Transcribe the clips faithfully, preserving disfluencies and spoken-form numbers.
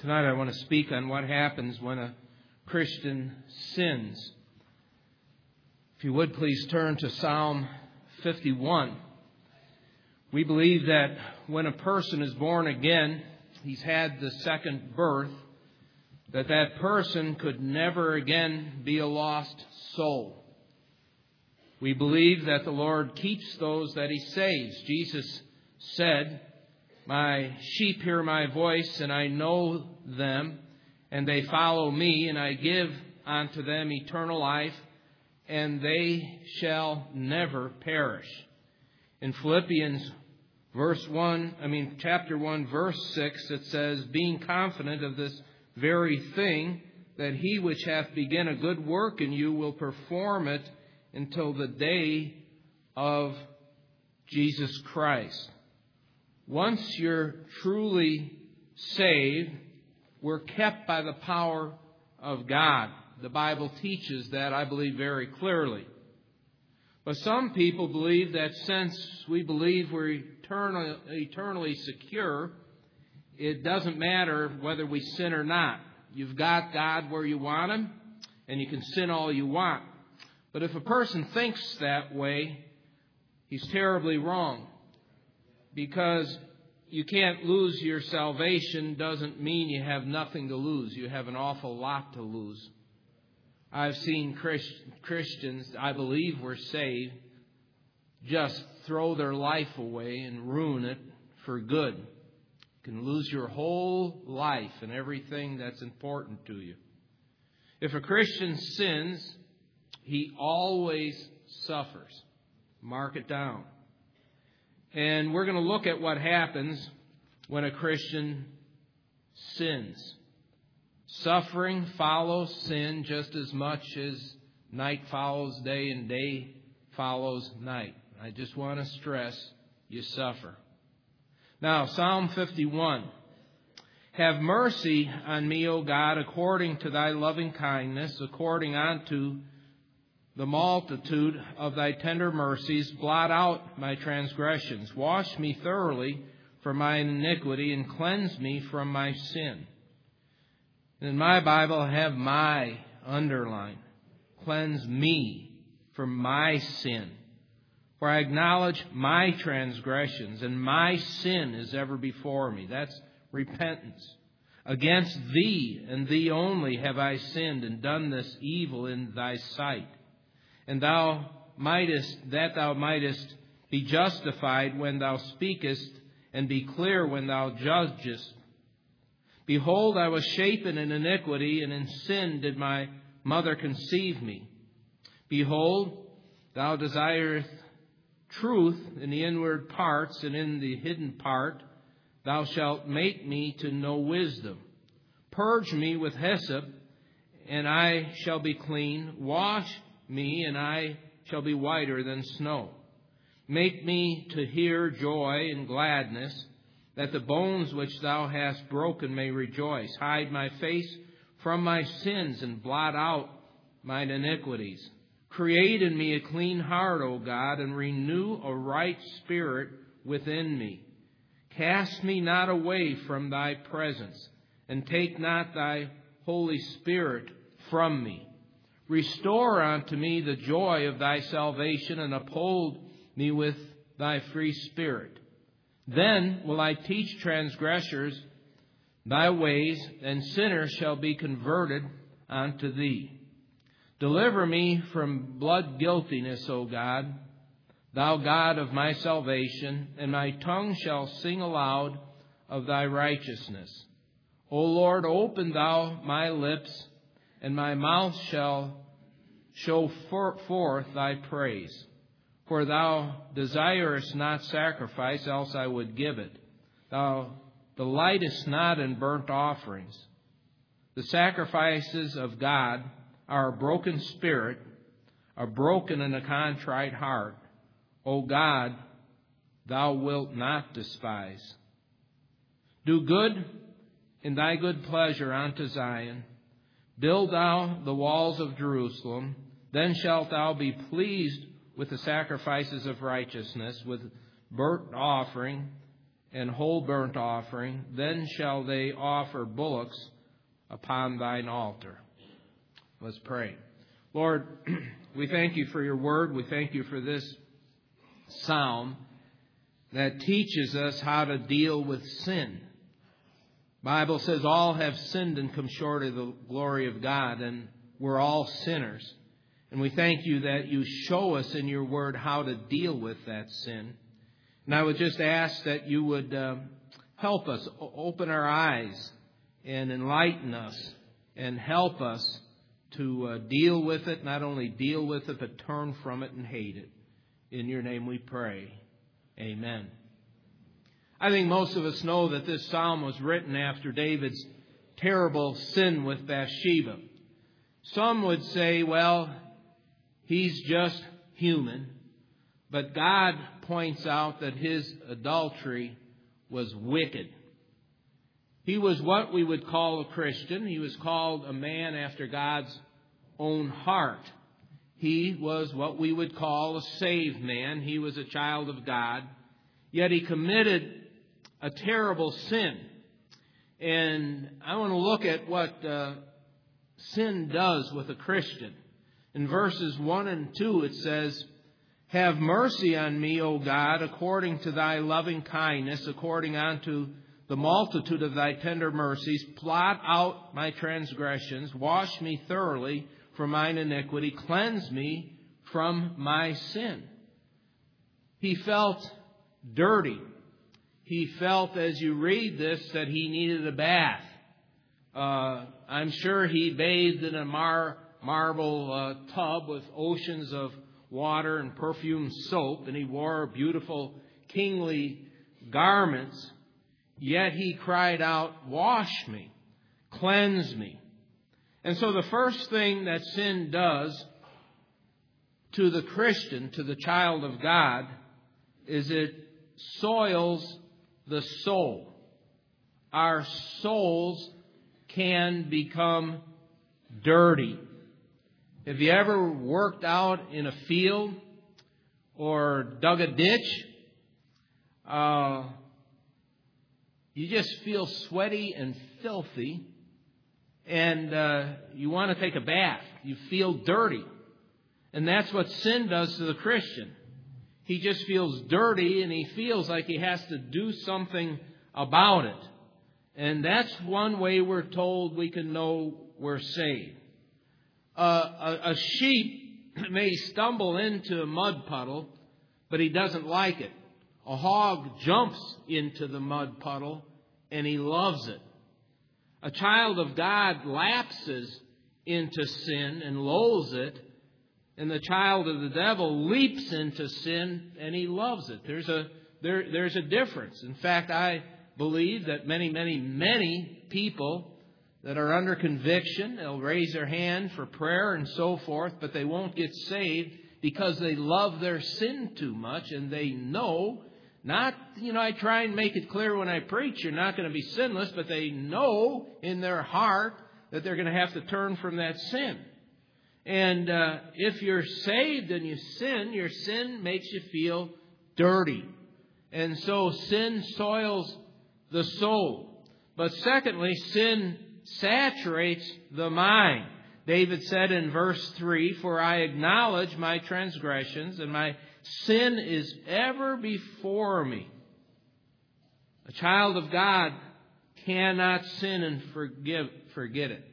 Tonight I want to speak on what happens when a Christian sins. If you would please turn to Psalm fifty-one. We believe that when a person is born again, he's had the second birth, that that person could never again be a lost soul. We believe that the Lord keeps those that He saves. Jesus said, "My sheep hear my voice, and I know them, and they follow me, and I give unto them eternal life, and they shall never perish." In Philippians verse one, I mean chapter one, verse six, it says, "Being confident of this very thing, that he which hath begun a good work in you will perform it until the day of Jesus Christ." Once you're truly saved, we're kept by the power of God. The Bible teaches that, I believe, very clearly. But some people believe that since we believe we're eternal, eternally secure, it doesn't matter whether we sin or not. You've got God where you want Him, and you can sin all you want. But if a person thinks that way, he's terribly wrong. Because you can't lose your salvation doesn't mean you have nothing to lose. You have an awful lot to lose. I've seen Christ, Christians, I believe were saved, just throw their life away and ruin it for good. You can lose your whole life and everything that's important to you. If a Christian sins, he always suffers. Mark it down. And we're going to look at what happens when a Christian sins. Suffering follows sin just as much as night follows day and day follows night. I just want to stress, you suffer. Now, Psalm fifty-one. "Have mercy on me, O God, according to thy loving kindness, according unto the multitude of thy tender mercies. Blot out my transgressions. Wash me thoroughly from my iniquity, and cleanse me from my sin." In my Bible, I have "my" underlined. Cleanse me from my sin. For I acknowledge my transgressions, and my sin is ever before me. That's repentance. "Against thee and thee only have I sinned, and done this evil in thy sight. And thou mightest, that thou mightest be justified when thou speakest, and be clear when thou judgest. Behold, I was shapen in iniquity, and in sin did my mother conceive me. Behold, thou desirest truth in the inward parts, and in the hidden part thou shalt make me to know wisdom. Purge me with hyssop, and I shall be clean. Wash me, and I shall be whiter than snow. Make me to hear joy and gladness, that the bones which thou hast broken may rejoice. Hide my face from my sins, and blot out mine iniquities. Create in me a clean heart, O God, and renew a right spirit within me. Cast me not away from thy presence, and take not thy Holy Spirit from me. Restore unto me the joy of thy salvation, and uphold me with thy free spirit. Then will I teach transgressors thy ways, and sinners shall be converted unto thee. Deliver me from blood guiltiness, O God, thou God of my salvation, and my tongue shall sing aloud of thy righteousness. O Lord, open thou my lips, and my mouth shall show forth thy praise. For thou desirest not sacrifice, else I would give it. Thou delightest not in burnt offerings. The sacrifices of God are a broken spirit, a broken and a contrite heart. O God, thou wilt not despise. Do good in thy good pleasure unto Zion. Build thou the walls of Jerusalem. Then shalt thou be pleased with the sacrifices of righteousness, with burnt offering, and whole burnt offering. Then shall they offer bullocks upon thine altar. Let's pray. Lord, we thank you for your word. We thank you for this psalm that teaches us how to deal with sin. The Bible says all have sinned and come short of the glory of God, and we're all sinners. And we thank you that you show us in your word how to deal with that sin. And I would just ask that you would uh, help us, open our eyes and enlighten us and help us to uh, deal with it, not only deal with it, but turn from it and hate it. In your name we pray. Amen. I think most of us know that this psalm was written after David's terrible sin with Bathsheba. Some would say, well, he's just human. But God points out that his adultery was wicked. He was what we would call a Christian. He was called a man after God's own heart. He was what we would call a saved man. He was a child of God. Yet he committed a terrible sin. And I want to look at what uh, sin does with a Christian. In verses one and two it says, have mercy on me, O God, according to thy loving kindness, according unto the multitude of thy tender mercies. Blot out my transgressions. Wash me thoroughly from mine iniquity. Cleanse me from my sin. He felt dirty. He felt, as you read this, that he needed a bath. Uh, I'm sure he bathed in a mar- marble uh, tub with oceans of water and perfumed soap, and he wore beautiful kingly garments. Yet he cried out, wash me, cleanse me. And so the first thing that sin does to the Christian, to the child of God, is it soils the soul. Our souls can become dirty. Have you ever worked out in a field or dug a ditch? Uh, you just feel sweaty and filthy, and uh, you want to take a bath. You feel dirty. And that's what sin does to the Christian. He just feels dirty, and he feels like he has to do something about it. And that's one way we're told we can know we're saved. Uh, a, a sheep may stumble into a mud puddle, but he doesn't like it. A hog jumps into the mud puddle, and he loves it. A child of God lapses into sin and loathes it, and the child of the devil leaps into sin, and he loves it. There's a there, there's a difference. In fact, I believe that many, many, many people that are under conviction, they'll raise their hand for prayer and so forth, but they won't get saved because they love their sin too much, and they know, not, you know, I try and make it clear when I preach, you're not going to be sinless, but they know in their heart that they're going to have to turn from that sin. And uh, if you're saved and you sin, your sin makes you feel dirty. And so sin soils the soul. But secondly, sin saturates the mind. David said in verse three, for I acknowledge my transgressions, and my sin is ever before me. A child of God cannot sin and forgive, forget it.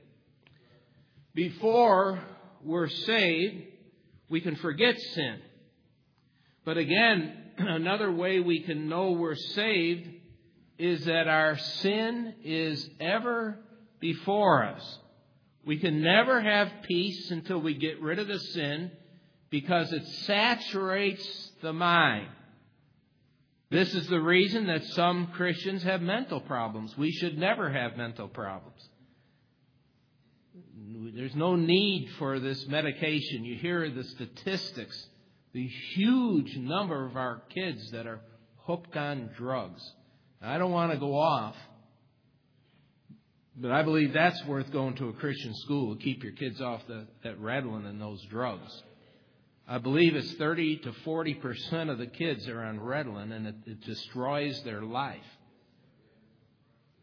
Before we're saved, we can forget sin. But again, another way we can know we're saved is that our sin is ever before us. We can never have peace until we get rid of the sin, because it saturates the mind. This is the reason that some Christians have mental problems. We should never have mental problems. There's no need for this medication. You hear the statistics, the huge number of our kids that are hooked on drugs. I don't want to go off, but I believe that's worth going to a Christian school to keep your kids off the, that Ritalin and those drugs. I believe it's thirty to forty percent of the kids are on Ritalin, and it, it destroys their life.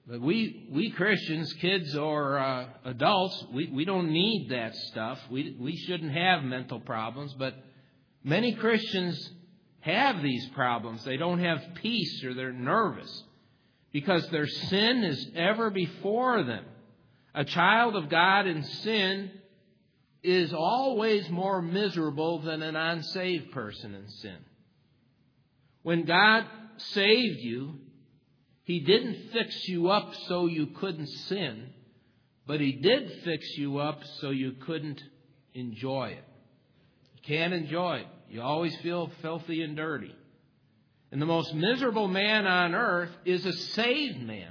But we, we Christians, kids or uh, adults, we, we don't need that stuff. We, we shouldn't have mental problems. But many Christians have these problems. They don't have peace, or they're nervous because their sin is ever before them. A child of God in sin is always more miserable than an unsaved person in sin. When God saved you, He didn't fix you up so you couldn't sin, but He did fix you up so you couldn't enjoy it. You can't enjoy it. You always feel filthy and dirty. And the most miserable man on earth is a saved man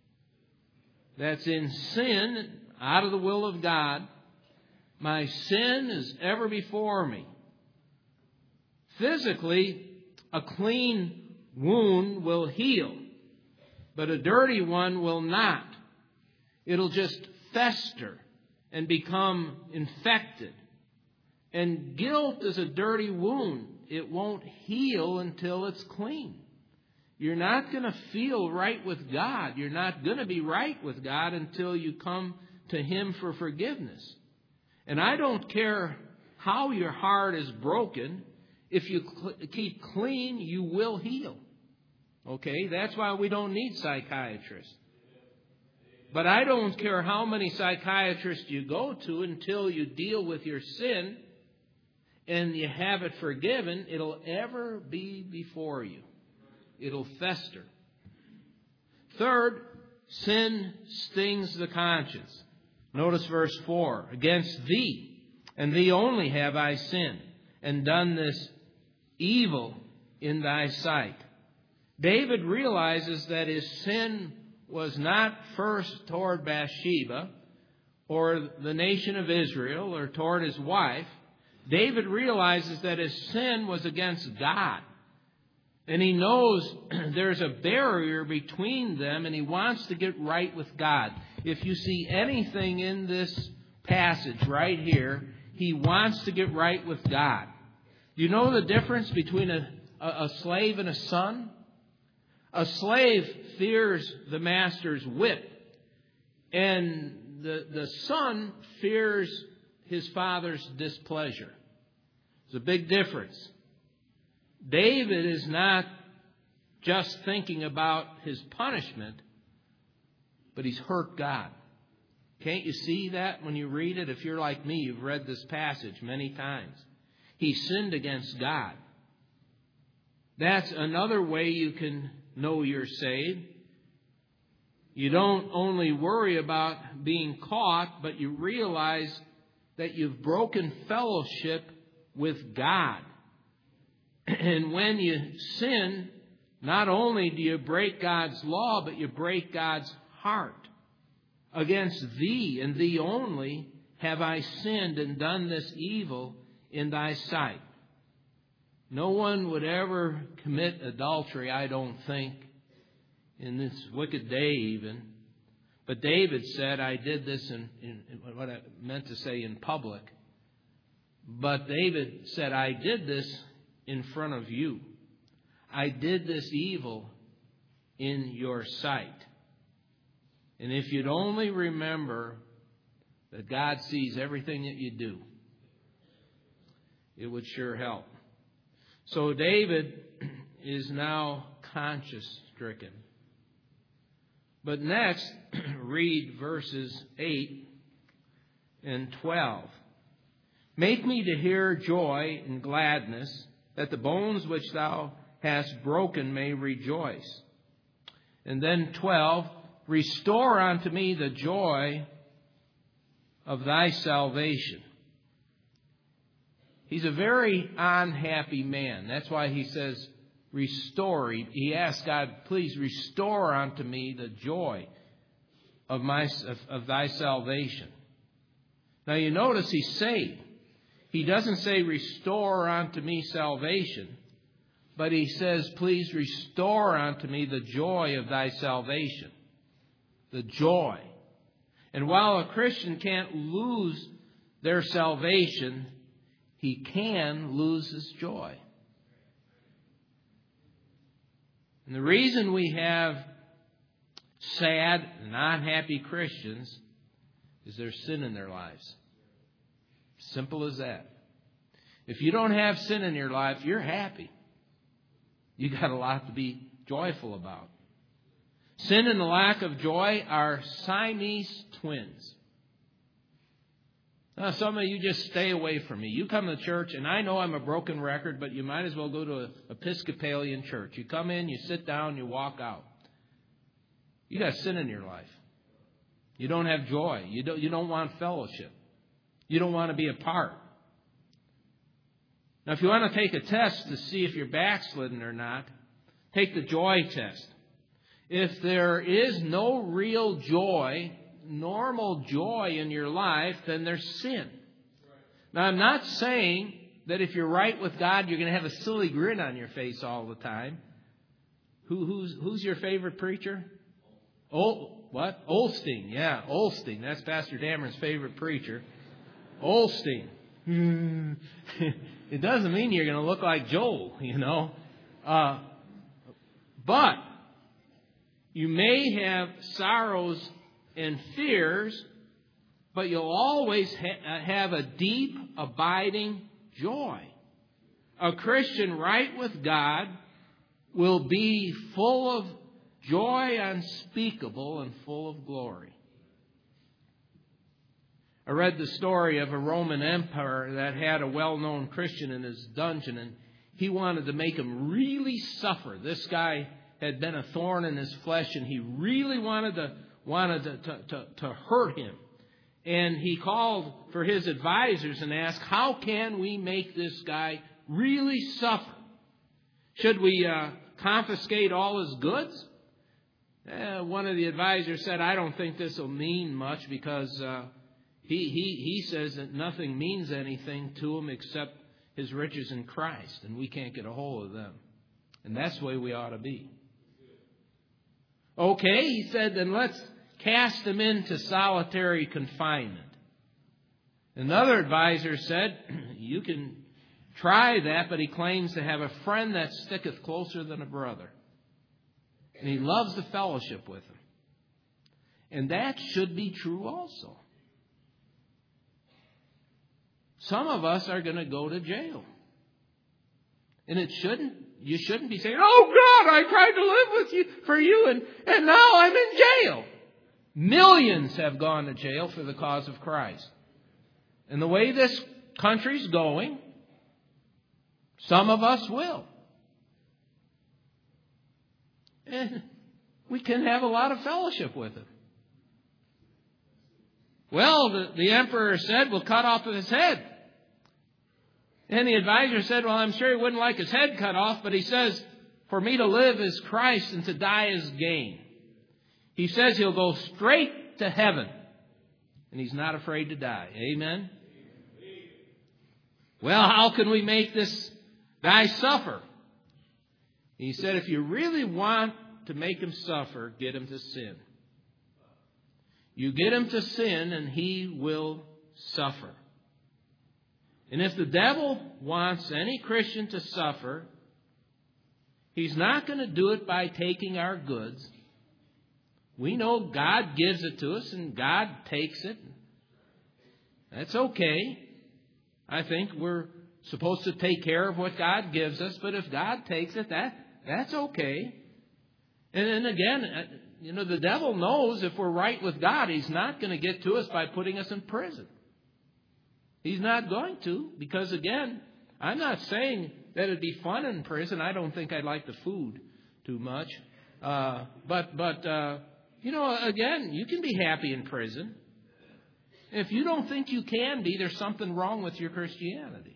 that's in sin, out of the will of God. My sin is ever before me. Physically, a clean wound will heal, but a dirty one will not. It'll just fester and become infected. And guilt is a dirty wound. It won't heal until it's clean. You're not going to feel right with God. You're not going to be right with God until you come to Him for forgiveness. And I don't care how your heart is broken. If you cl- keep clean, you will heal. Okay? That's why we don't need psychiatrists. But I don't care how many psychiatrists you go to until you deal with your sin and you have it forgiven, it'll ever be before you. It'll fester. Third, sin stings the conscience. Notice verse four. Against thee, and thee only have I sinned, and done this evil in thy sight. David realizes that his sin was not first toward Bathsheba or the nation of Israel or toward his wife. David realizes that his sin was against God. And he knows there's a barrier between them, and he wants to get right with God. If you see anything in this passage right here, he wants to get right with God. Do you know the difference between a, a, a slave and a son? A slave fears the master's whip, and the, the son fears his father's displeasure. There's a big difference. David is not just thinking about his punishment, but he's hurt God. Can't you see that when you read it? If you're like me, you've read this passage many times. He sinned against God. That's another way you can know you're saved. You don't only worry about being caught, but you realize that you've broken fellowship with God. And when you sin, not only do you break God's law, but you break God's heart. Against thee and thee only have I sinned and done this evil in thy sight. No one would ever commit adultery, I don't think, in this wicked day even. But David said, I did this in, in, in what I meant to say in public. But David said, I did this in front of you. I did this evil in your sight. And if you'd only remember that God sees everything that you do, it would sure help. So David is now conscience-stricken. But next, read verses eight and twelve. Make me to hear joy and gladness, that the bones which thou hast broken may rejoice. And then twelve, restore unto me the joy of thy salvation. He's a very unhappy man. That's why he says, restore. He, he asks God, please restore unto me the joy of my of, of thy salvation. Now you notice he's saved. He doesn't say restore unto me salvation, but he says, please restore unto me the joy of thy salvation. The joy. And while a Christian can't lose their salvation, he can lose his joy. And the reason we have sad, not happy Christians is there's sin in their lives. Simple as that. If you don't have sin in your life, you're happy. You got a lot to be joyful about. Sin and the lack of joy are Siamese twins. Now, some of you just stay away from me. You come to church, and I know I'm a broken record, but you might as well go to an Episcopalian church. You come in, you sit down, you walk out. You got sin in your life. You don't have joy. You don't, you don't want fellowship. You don't want to be a part. Now, if you want to take a test to see if you're backslidden or not, take the joy test. If there is no real joy, normal joy in your life, then there's sin. Now, I'm not saying that if you're right with God, you're going to have a silly grin on your face all the time. Who, who's, who's your favorite preacher? Oh, what? Osteen. Yeah, Osteen. That's Pastor Dameron's favorite preacher. Osteen. It doesn't mean you're going to look like Joel, you know. Uh, but you may have sorrows and fears, but you'll always ha- have a deep, abiding joy. A Christian right with God will be full of joy unspeakable and full of glory. I read the story of a Roman emperor that had a well-known Christian in his dungeon, and he wanted to make him really suffer. This guy had been a thorn in his flesh, and he really wanted to wanted to, to, to, to hurt him. And he called for his advisors and asked, how can we make this guy really suffer? Should we uh, confiscate all his goods? Uh, one of the advisors said, I don't think this will mean much because uh, he, he, he says that nothing means anything to him except his riches in Christ, and we can't get a hold of them. And that's the way we ought to be. Okay, he said, then let's cast him into solitary confinement. Another advisor said, you can try that, but he claims to have a friend that sticketh closer than a brother. And he loves the fellowship with him. And that should be true also. Some of us are going to go to jail. And it shouldn't, you shouldn't be saying, oh God, I tried to live with you for you and, and now I'm in jail. Millions have gone to jail for the cause of Christ. And the way this country's going, some of us will. And we can have a lot of fellowship with him. Well, the, the emperor said, we'll cut off his head. And the advisor said, well, I'm sure he wouldn't like his head cut off, but he says, for me to live is Christ and to die is gain. He says he'll go straight to heaven. And he's not afraid to die. Amen? Well, how can we make this guy suffer? He said, if you really want to make him suffer, get him to sin. You get him to sin and he will suffer. And if the devil wants any Christian to suffer, he's not going to do it by taking our goods. We know God gives it to us and God takes it. That's okay. I think we're supposed to take care of what God gives us, but if God takes it, that that's okay. And then again, you know, the devil knows if we're right with God, he's not going to get to us by putting us in prison. He's not going to, because again, I'm not saying that it'd be fun in prison. I don't think I'd like the food too much. Uh, but, but uh, you know, again, you can be happy in prison. If you don't think you can be, there's something wrong with your Christianity.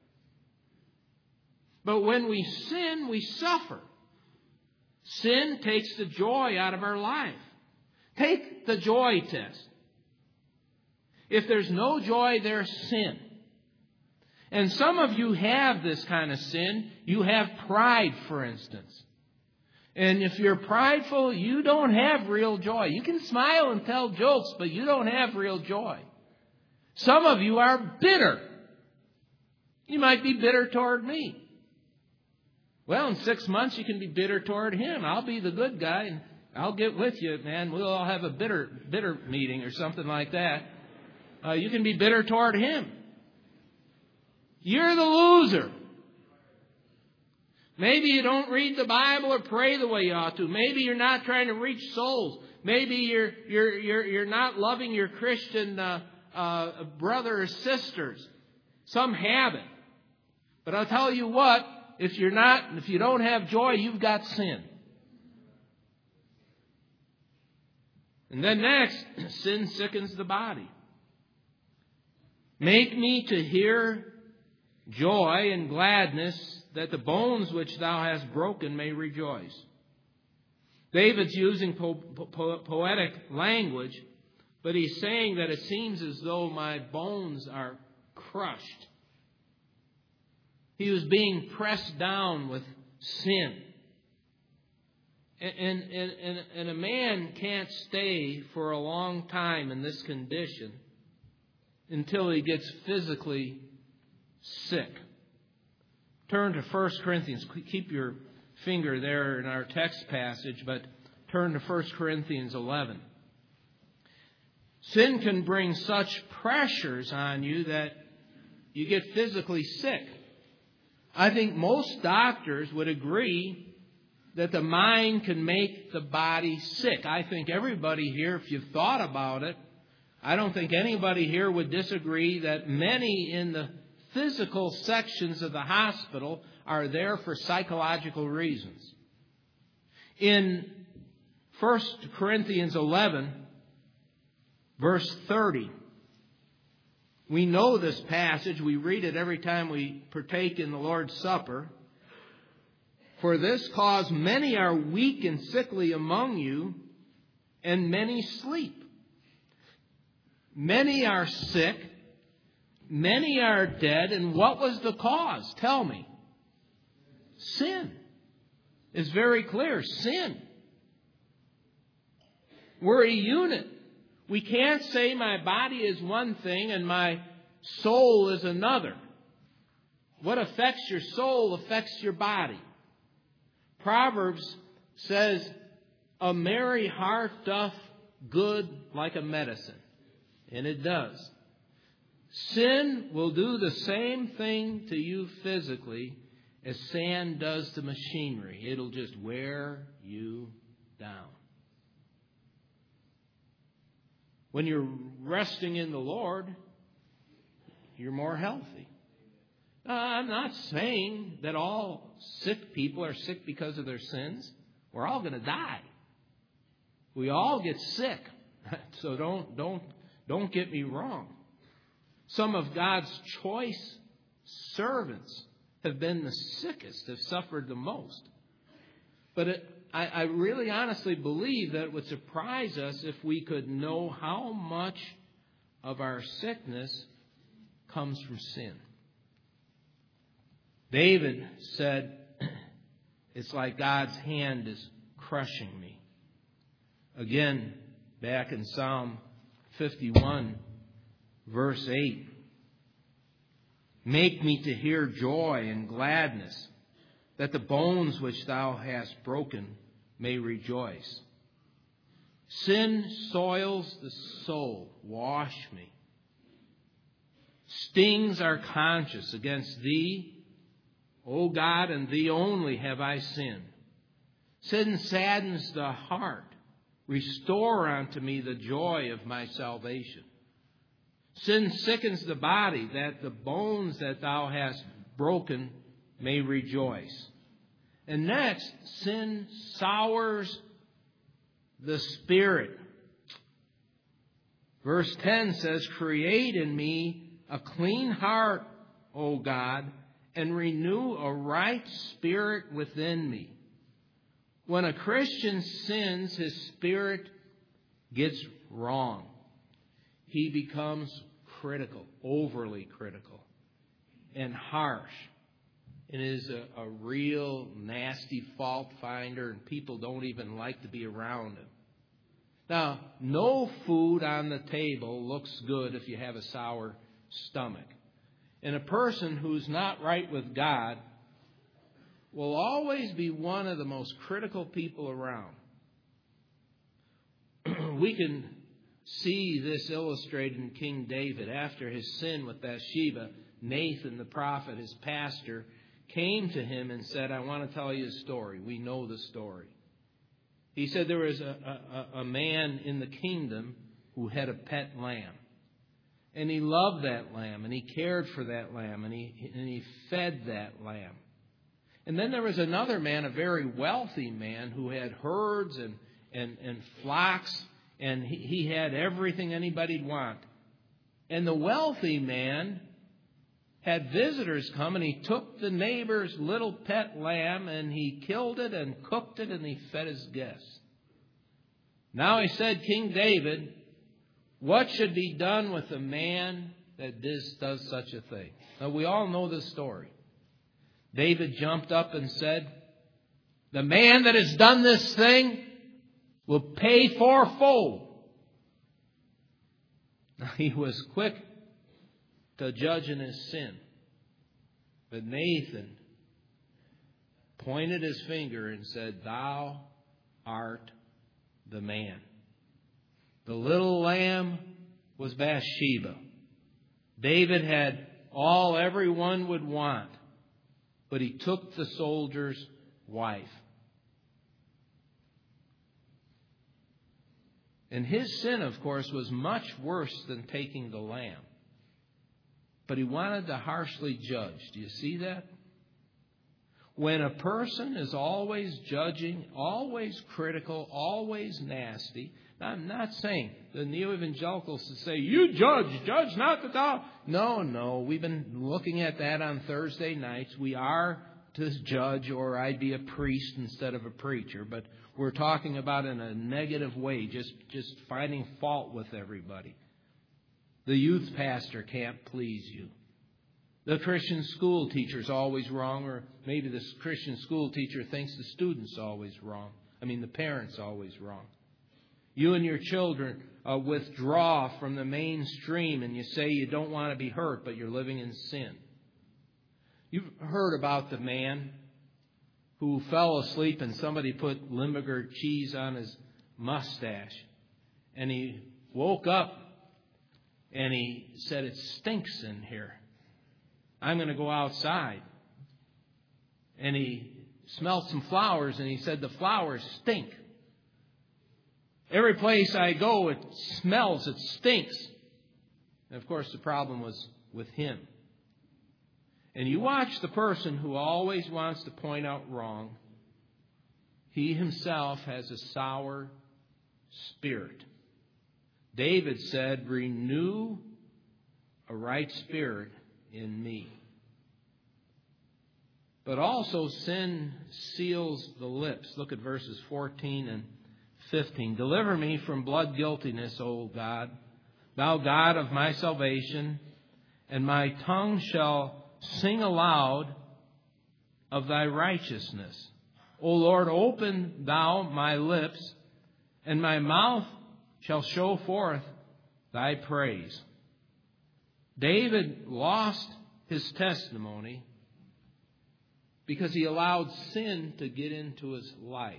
But when we sin, we suffer. Sin takes the joy out of our life. Take the joy test. If there's no joy, there's sin. And some of you have this kind of sin. You have pride, for instance. And if you're prideful, you don't have real joy. You can smile and tell jokes, but you don't have real joy. Some of you are bitter. You might be bitter toward me. Well, in six months you can be bitter toward him. I'll be the good guy, and I'll get with you, man. We'll all have a bitter, bitter meeting or something like that. Uh, you can be bitter toward him. You're the loser. Maybe you don't read the Bible or pray the way you ought to. Maybe you're not trying to reach souls. Maybe you're you're you're you're not loving your Christian uh, uh, brother or sisters. Some have it, but I'll tell you what: if you're not, if you don't have joy, you've got sin. And then next, sin sickens the body. Make me to hear joy and gladness, that the bones which thou hast broken may rejoice. David's using po- po- poetic language, but he's saying that it seems as though my bones are crushed. He was being pressed down with sin. And, and, and, and a man can't stay for a long time in this condition until he gets physically sick. Turn to First Corinthians. Keep your finger there in our text passage, but turn to First Corinthians eleven. Sin can bring such pressures on you that you get physically sick. I think most doctors would agree that the mind can make the body sick. I think everybody here, if you've thought about it, I don't think anybody here would disagree that many in the physical sections of the hospital are there for psychological reasons. In First Corinthians eleven, verse thirty, we know this passage. We read it every time we partake in the Lord's Supper. For this cause many are weak and sickly among you, and many sleep. Many are sick, many are dead, and what was the cause? Tell me. Sin. It's very clear. Sin. We're a unit. We can't say my body is one thing and my soul is another. What affects your soul affects your body. Proverbs says, a merry heart doth good like a medicine. And it does. Sin will do the same thing to you physically as sand does to machinery. It'll just wear you down. When you're resting in the Lord, you're more healthy. Uh, I'm not saying that all sick people are sick because of their sins. We're all going to die. We all get sick. So don't don't don't get me wrong. Some of God's choice servants have been the sickest, have suffered the most. But it, I, I really honestly believe that it would surprise us if we could know how much of our sickness comes from sin. David said, it's like God's hand is crushing me. Again, back in Psalm fifty-one, verse eight. Make me to hear joy and gladness, that the bones which thou hast broken may rejoice. Sin soils the soul. Wash me. Stings our conscience. Against thee, O God, and thee only have I sinned. Sin saddens the heart. Restore unto me the joy of my salvation. Sin sickens the body, that the bones that thou hast broken may rejoice. And next, sin sours the spirit. Verse ten says, create in me a clean heart, O God, and renew a right spirit within me. When a Christian sins, his spirit gets wrong. He becomes critical, overly critical, and harsh. It is a, a real nasty fault finder, and people don't even like to be around him. Now, no food on the table looks good if you have a sour stomach. And a person who's not right with God will always be one of the most critical people around. we can see this illustrated in King David. After his sin with Bathsheba, Nathan the prophet, his pastor, came to him and said, I want to tell you a story. We know the story. He said there was a, a, a man in the kingdom who had a pet lamb. And he loved that lamb, and he cared for that lamb, and he, and he fed that lamb. And then there was another man, a very wealthy man, who had herds and, and, and flocks, and he, he had everything anybody'd want. And the wealthy man had visitors come, and he took the neighbor's little pet lamb, and he killed it and cooked it, and he fed his guests. Now he said, King David, what should be done with a man that this does such a thing? Now, we all know the story. David jumped up and said, the man that has done this thing will pay fourfold. Now, he was quick to judge in his sin. But Nathan pointed his finger and said, thou art the man. The little lamb was Bathsheba. David had all everyone would want, but he took the soldier's wife. And his sin, of course, was much worse than taking the lamb. But he wanted to harshly judge. Do you see that? When a person is always judging, always critical, always nasty, I'm not saying the neo-evangelicals to say, you judge, judge not the thou. No, no, we've been looking at that on Thursday nights. We are to judge, or I'd be a priest instead of a preacher. But we're talking about in a negative way, just, just finding fault with everybody. The youth pastor can't please you. The Christian school teacher's always wrong, or maybe the Christian school teacher thinks the student's always wrong. I mean, the parent's always wrong. You and your children uh, withdraw from the mainstream and you say you don't want to be hurt, but you're living in sin. You've heard about the man who fell asleep and somebody put Limburger cheese on his mustache. And he woke up and he said, it stinks in here. I'm going to go outside. And he smelled some flowers and he said, the flowers stink. Every place I go, it smells, it stinks. And of course, the problem was with him. And you watch the person who always wants to point out wrong. He himself has a sour spirit. David said, renew a right spirit in me. But also sin seals the lips. Look at verses fourteen and fifteen. Deliver me from blood guiltiness, O God, thou God of my salvation, and my tongue shall sing aloud of thy righteousness. O Lord, open thou my lips, and my mouth shall show forth thy praise. David lost his testimony because he allowed sin to get into his life.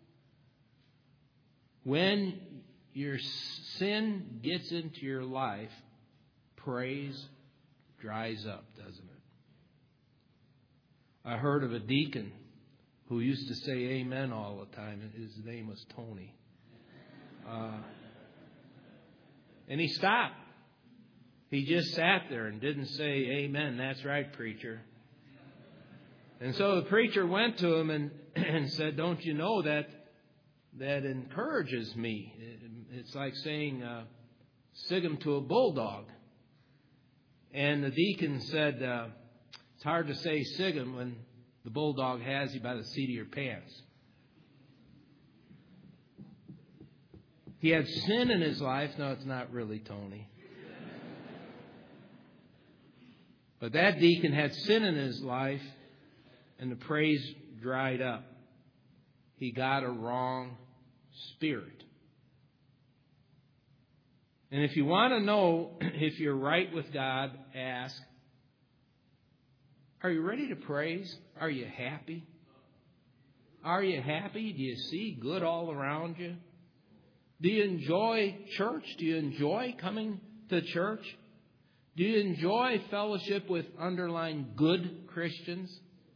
When your sin gets into your life, praise dries up, doesn't it? I heard of a deacon who used to say amen all the time. His name was Tony. Uh, and he stopped. He just sat there and didn't say amen. That's right, preacher. And so the preacher went to him and, and said, don't you know that that encourages me? It's like saying uh, sig 'em to a bulldog. And the deacon said, uh, it's hard to say sig 'em when the bulldog has you by the seat of your pants. He had sin in his life. No, it's not really Tony. But that deacon had sin in his life, and the praise dried up. He got a wrong spirit. And if you want to know if you're right with God, ask, are you ready to praise? Are you happy? Are you happy? Do you see good all around you? Do you enjoy church? Do you enjoy coming to church? Do you enjoy fellowship with underlying good Christians?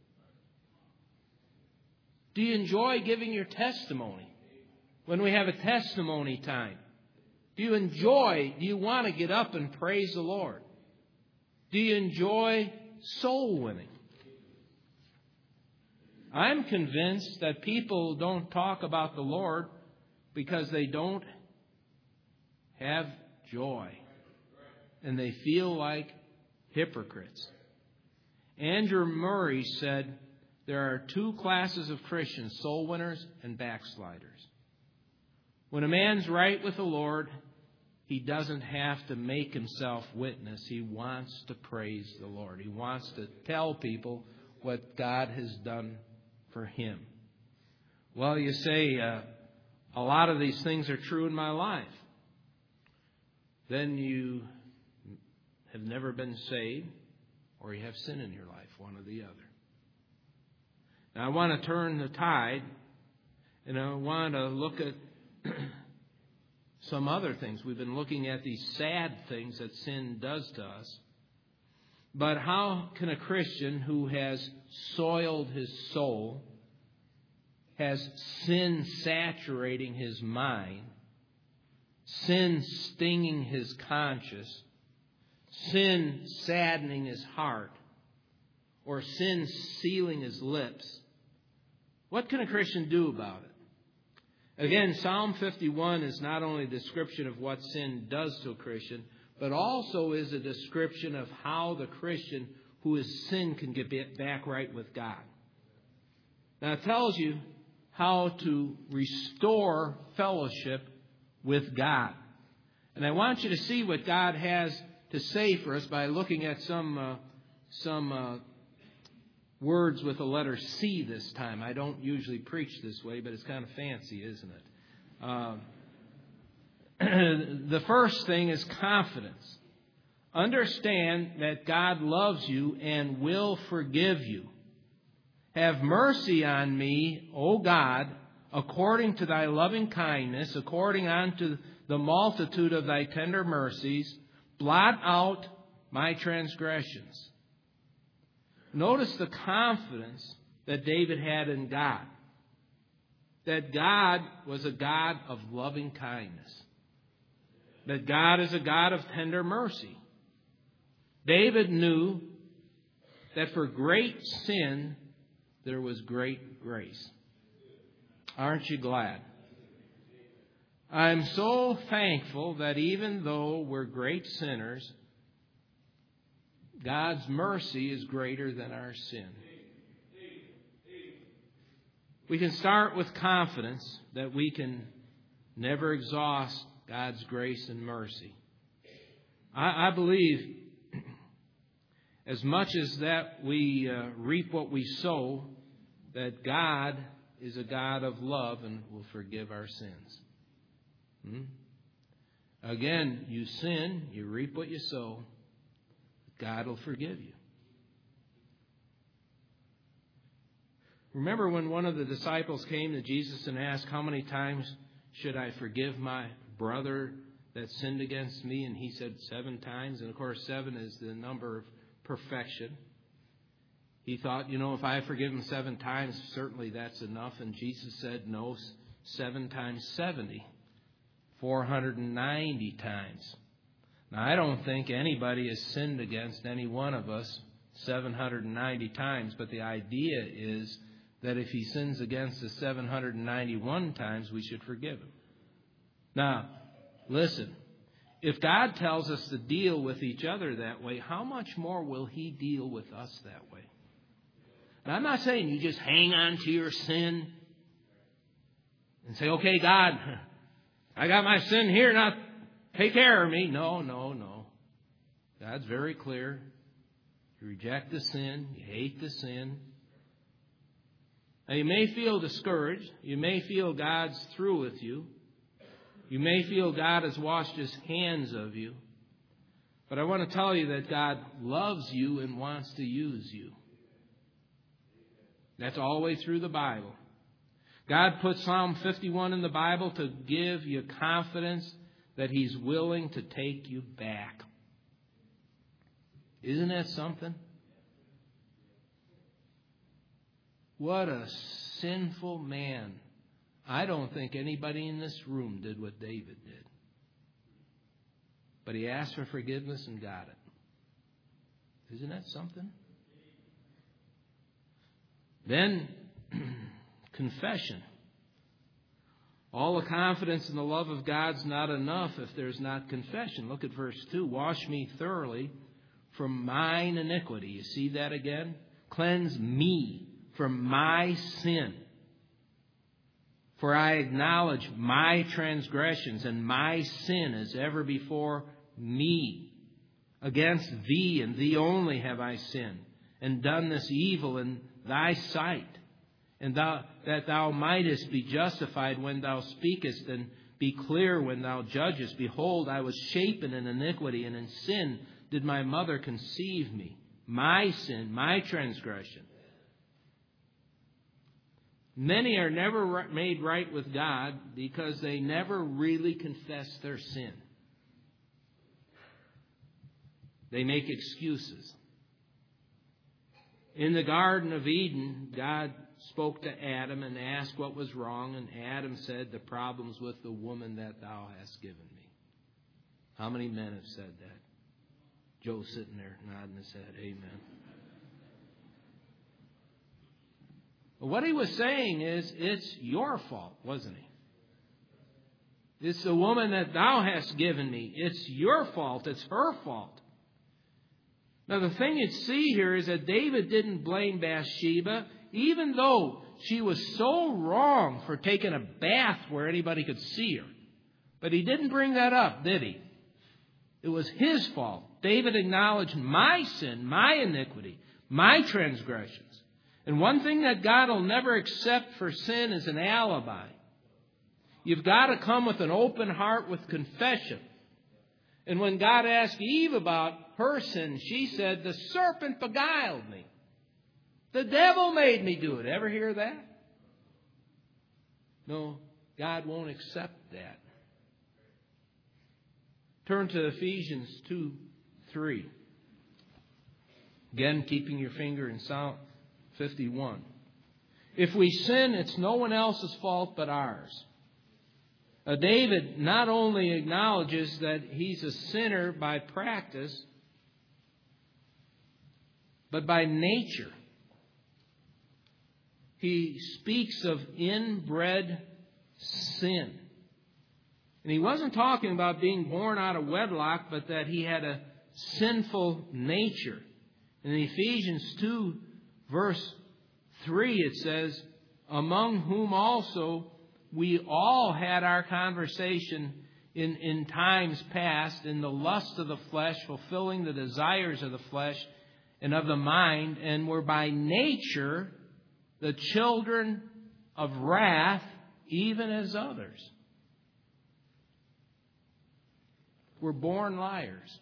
Do you enjoy giving your testimony when we have a testimony time? Do you enjoy, do you want to get up and praise the Lord? Do you enjoy soul winning? I'm convinced that people don't talk about the Lord because they don't have joy. And they feel like hypocrites. Andrew Murray said there are two classes of Christians, soul winners and backsliders. When a man's right with the Lord, he doesn't have to make himself witness. He wants to praise the Lord. He wants to tell people what God has done for him. Well, you say, uh, a lot of these things are true in my life. Then you have never been saved, or you have sin in your life, one or the other. Now, I want to turn the tide, and I want to look at some other things. We've been looking at these sad things that sin does to us. But how can a Christian who has soiled his soul, has sin saturating his mind, sin stinging his conscience, sin saddening his heart, or sin sealing his lips, what can a Christian do about it? Again, Psalm fifty-one is not only a description of what sin does to a Christian, but also is a description of how the Christian who has sinned can get back right with God. Now it tells you how to restore fellowship with God. And I want you to see what God has to say for us by looking at some uh, some uh, words with the letter C this time. I don't usually preach this way, but it's kind of fancy, isn't it? Um, the first thing is confidence. Understand that God loves you and will forgive you. Have mercy on me, O God, according to thy loving kindness, according unto the multitude of thy tender mercies. Blot out my transgressions. Notice the confidence that David had in God. That God was a God of loving kindness. That God is a God of tender mercy. David knew that for great sin, there was great grace. Aren't you glad? I'm so thankful that even though we're great sinners, God's mercy is greater than our sin. We can start with confidence that we can never exhaust God's grace and mercy. I, I believe as much as that we uh, reap what we sow, that God is a God of love and will forgive our sins. Hmm? Again, you sin, you reap what you sow. God will forgive you. Remember when one of the disciples came to Jesus and asked, how many times should I forgive my brother that sinned against me? And he said seven times. And of course, seven is the number of perfection. He thought, you know, if I forgive him seven times, certainly that's enough. And Jesus said, no, seven times seventy. four hundred ninety times. Now, I don't think anybody has sinned against any one of us seven hundred ninety times, but the idea is that if he sins against us seven hundred ninety-one times, we should forgive him. Now, listen, if God tells us to deal with each other that way, how much more will he deal with us that way? Now, I'm not saying you just hang on to your sin and say, okay, God, I got my sin here, now take care of me. No, no, no. God's very clear. You reject the sin. You hate the sin. Now, you may feel discouraged. You may feel God's through with you. You may feel God has washed his hands of you. But I want to tell you that God loves you and wants to use you. That's all the way through the Bible. God put Psalm fifty-one in the Bible to give you confidence that He's willing to take you back. Isn't that something? What a sinful man. I don't think anybody in this room did what David did. But he asked for forgiveness and got it. Isn't that something? Then, confession. All the confidence and the love of God's not enough if there's not confession. Look at verse two. Wash me thoroughly from mine iniquity. You see that again? Cleanse me from my sin. For I acknowledge my transgressions, and my sin is ever before me. Against thee and thee only have I sinned, and done this evil in thy sight, and thou, that thou mightest be justified when thou speakest, and be clear when thou judgest. Behold, I was shapen in iniquity, and in sin did my mother conceive me. My sin, my transgression. Many are never made right with God because they never really confess their sin. They make excuses. In the Garden of Eden, God spoke to Adam and asked what was wrong, and Adam said, the problem's with the woman that thou hast given me. How many men have said that? Joe's sitting there nodding his head. Amen. What he was saying is, it's your fault, wasn't he? It's the woman that thou hast given me. It's your fault. It's her fault. Now, the thing you see here is that David didn't blame Bathsheba, even though she was so wrong for taking a bath where anybody could see her. But he didn't bring that up, did he? It was his fault. David acknowledged my sin, my iniquity, my transgressions. And one thing that God will never accept for sin is an alibi. You've got to come with an open heart with confession. And when God asked Eve about her sin, she said, the serpent beguiled me. The devil made me do it. Ever hear that? No, God won't accept that. Turn to Ephesians two three. Again, keeping your finger in Psalm fifty-one. If we sin, it's no one else's fault but ours. Uh, David not only acknowledges that he's a sinner by practice, but by nature. He speaks of inbred sin. And he wasn't talking about being born out of wedlock, but that he had a sinful nature. In Ephesians two, verse three, it says, among whom also we all had our conversation in, in times past, in the lust of the flesh, fulfilling the desires of the flesh and of the mind, and were by nature the children of wrath, even as others. We're born liars.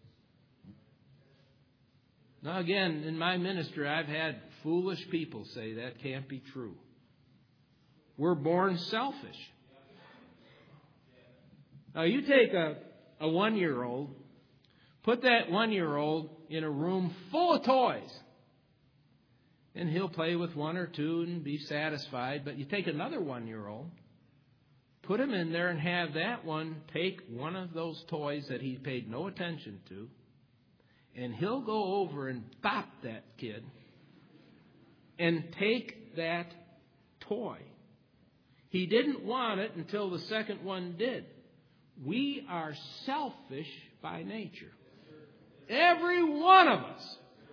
Now again, in my ministry, I've had foolish people say that can't be true. We're born selfish. Now you take a, a one-year-old, put that one-year-old in a room full of toys, and he'll play with one or two and be satisfied. But you take another one-year-old, put him in there and have that one take one of those toys that he paid no attention to, and he'll go over and bop that kid and take that toy. He didn't want it until the second one did. We are selfish by nature. Every one of us.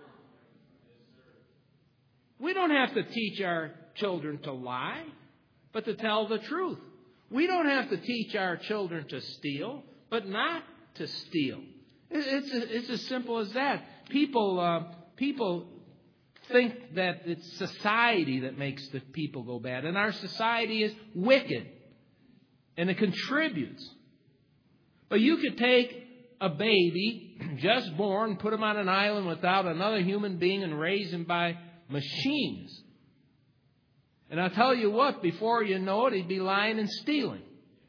We don't have to teach our children to lie, but to tell the truth. We don't have to teach our children to steal, but not to steal. It's, it's as simple as that. People, uh, people think that it's society that makes the people go bad. And our society is wicked. And it contributes. But you could take a baby just born, put him on an island without another human being and raise him by machines. And I'll tell you what, before you know it, he'd be lying and stealing.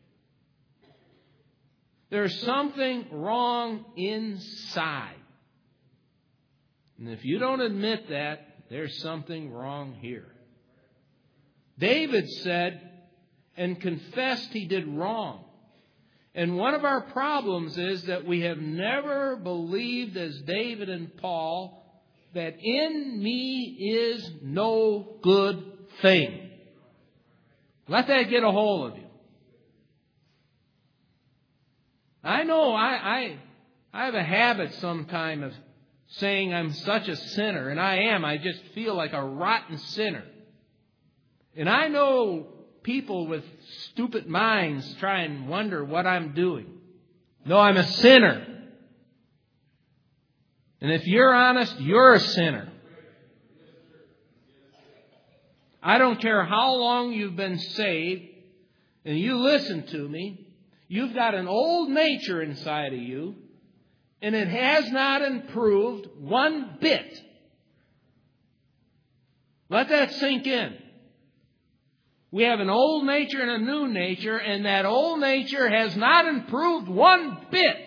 There's something wrong inside. And if you don't admit that, there's something wrong here. David said and confessed he did wrong. And one of our problems is that we have never believed, as David and Paul, that in me is no good thing. Let that get a hold of you. I know I, I, I have a habit sometime of saying I'm such a sinner, and I am. I just feel like a rotten sinner. And I know people with stupid minds try and wonder what I'm doing. No, I'm a sinner. And if you're honest, you're a sinner. I don't care how long you've been saved, and you listen to me, you've got an old nature inside of you, and it has not improved one bit. Let that sink in. We have an old nature and a new nature, and that old nature has not improved one bit.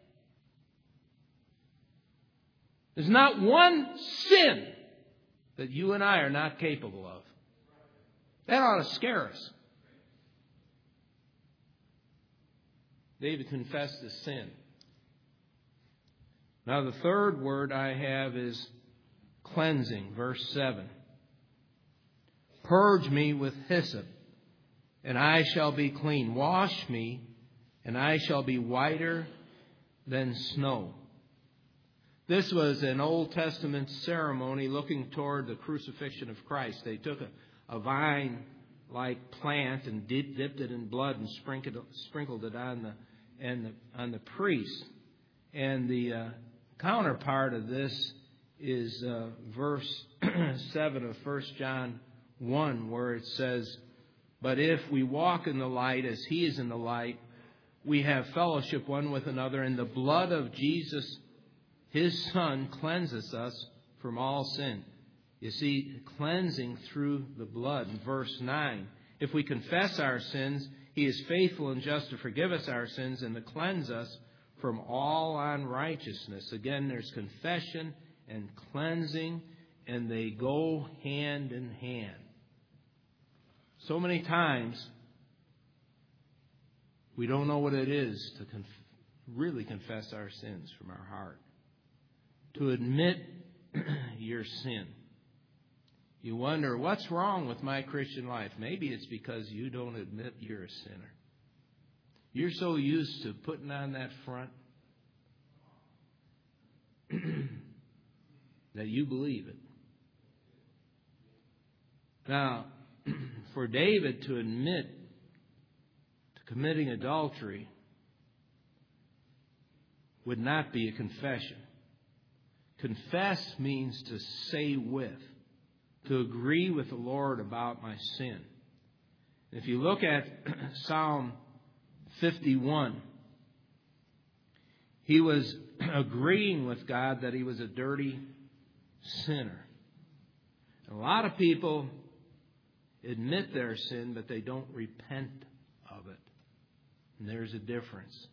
There's not one sin that you and I are not capable of. That ought to scare us. David confessed his sin. Now the third word I have is cleansing, verse seven. Purge me with hyssop, and I shall be clean. Wash me, and I shall be whiter than snow. This was an Old Testament ceremony looking toward the crucifixion of Christ. They took a, a vine-like plant and dip, dipped it in blood and sprinkled, sprinkled it on the, and the on the priest. And the uh, counterpart of this is uh, verse seven of First John one, where it says, "But if we walk in the light as He is in the light, we have fellowship one with another, and the blood of Jesus, His Son, cleanses us from all sin." You see, cleansing through the blood. In verse nine, if we confess our sins, He is faithful and just to forgive us our sins and to cleanse us from all unrighteousness. Again, there's confession and cleansing, and they go hand in hand. So many times, we don't know what it is to conf- really confess our sins from our heart. To admit your sin. You wonder, what's wrong with my Christian life? Maybe it's because you don't admit you're a sinner. You're so used to putting on that front that you believe it. Now, for David to admit to committing adultery would not be a confession. Confess means to say with, to agree with the Lord about my sin. If you look at Psalm fifty-one, he was agreeing with God that he was a dirty sinner. A lot of people admit their sin, but they don't repent of it. And there's a difference.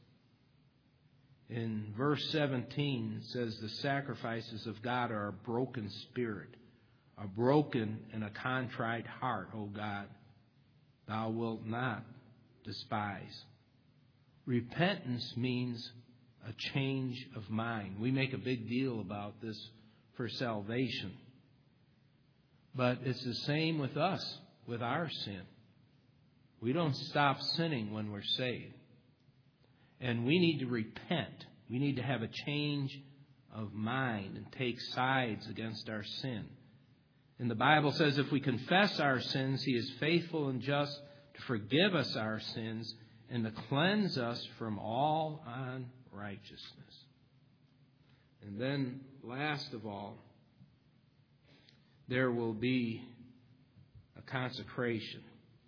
In verse seventeen, it says, "The sacrifices of God are a broken spirit, a broken and a contrite heart, O God, Thou wilt not despise." Repentance means a change of mind. We make a big deal about this for salvation. But it's the same with us, with our sin. We don't stop sinning when we're saved. And we need to repent. We need to have a change of mind and take sides against our sin. And the Bible says if we confess our sins, He is faithful and just to forgive us our sins and to cleanse us from all unrighteousness. And then, last of all, there will be a consecration.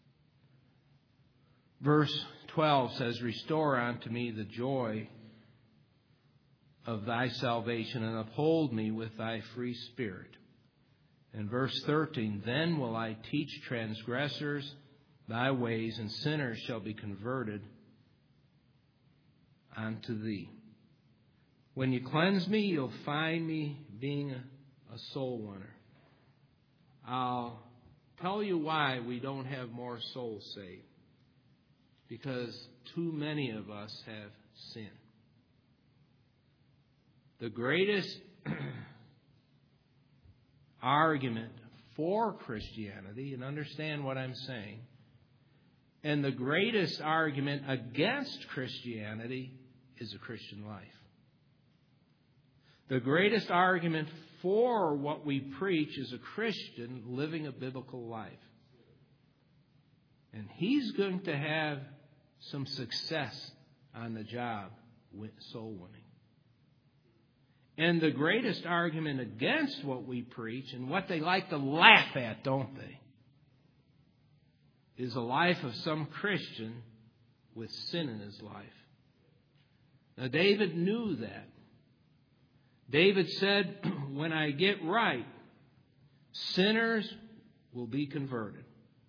Verse twelve says, "Restore unto me the joy of Thy salvation, and uphold me with Thy free spirit." In verse thirteen, then will I teach transgressors thy ways, and sinners shall be converted unto thee. When you cleanse me, you'll find me being a, a soul winner. I'll tell you why we don't have more souls saved. Because too many of us have sinned. The greatest argument for Christianity, and understand what I'm saying, and the greatest argument against Christianity is a Christian life. The greatest argument for what we preach is a Christian living a biblical life. And he's going to have some success on the job with soul winning. And the greatest argument against what we preach, and what they like to laugh at, don't they, is a life of some Christian with sin in his life. Now, David knew that. David said, when I get right, sinners will be converted.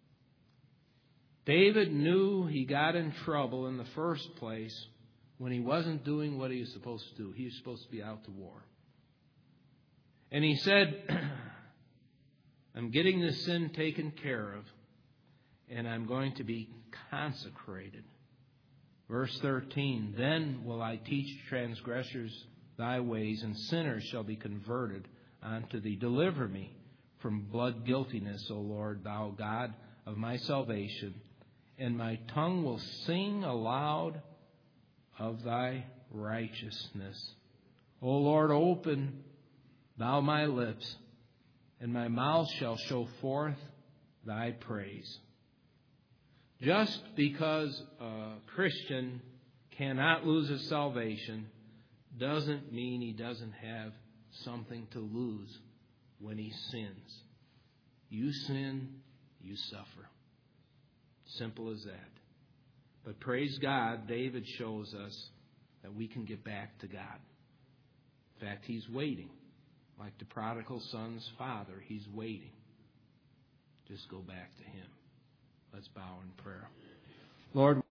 David knew he got in trouble in the first place when he wasn't doing what he was supposed to do. He was supposed to be out to war. And he said, I'm getting this sin taken care of, and I'm going to be consecrated. Verse thirteen, then will I teach transgressors thy ways, and sinners shall be converted unto thee. Deliver me from blood guiltiness, O Lord, thou God of my salvation, and my tongue will sing aloud of thy righteousness. O Lord, open thou my lips, and my mouth shall show forth thy praise. Just because a Christian cannot lose his salvation doesn't mean he doesn't have something to lose when he sins. You sin, you suffer. Simple as that. But praise God, David shows us that we can get back to God. In fact, he's waiting. Like the prodigal son's father, he's waiting. Just go back to him. Let's bow in prayer. Lord,